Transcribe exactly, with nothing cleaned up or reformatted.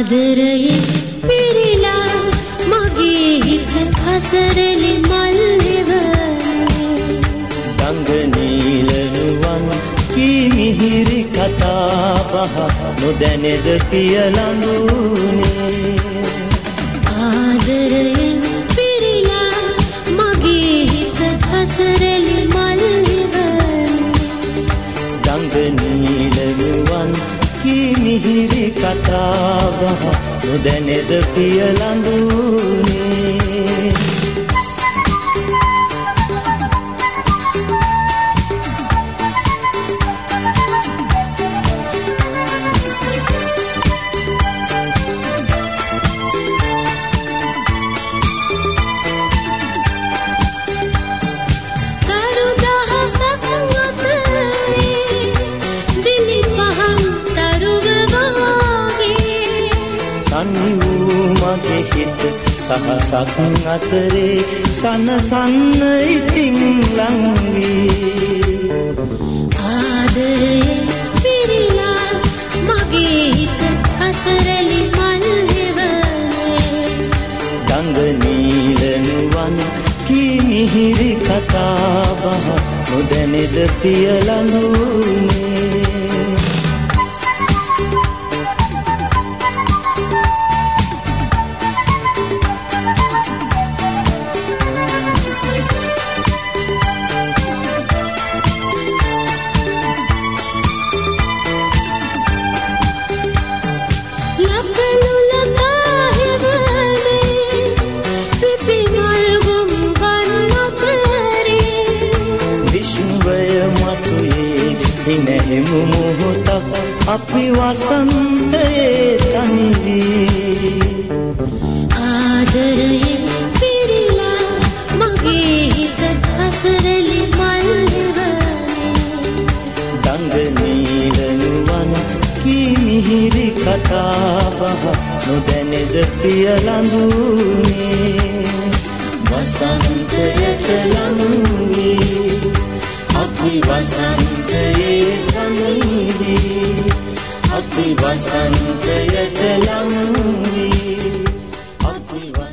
ආදරයෙන් පිරිලා මගේ හිත හසරෙලි මල්ලිවනේ දඟ නීලනුවන් කී මිහිරි කතා බහ නොදැනෙද පියලඳුනේ ආදරයෙන් පිරිලා මගේ හිත හසරෙලි මල්ලිවනේ දඟ නීලනුවන් කී මිහිරි කතා බහ නොදැනෙද පියලඳුනේ සහසක් අතරේ සනසන්න ඉතින් ලංවී ආදරයෙන් පිරිලා මගේ හිත හසරෙලි මල්ලිවනේ දඟ නීලනුවන් කී මිහිරි කතා බහ නොදැනෙද පියලඳුනේ හිනහෙමු මොහොතක් අපි වසන්තයේ තනිවී ආදරයෙන් පිරිලා මගේ හිත හසරෙලි මල්ලිවනේ දඟ නීලනුවන් කී මිහිරි කතා බහ නොදැනෙද පියලඳුනේ වසන්තයට ලංවී අපි වසන්තයේ තනිවී අපි වසන්තයට ලංවී අපි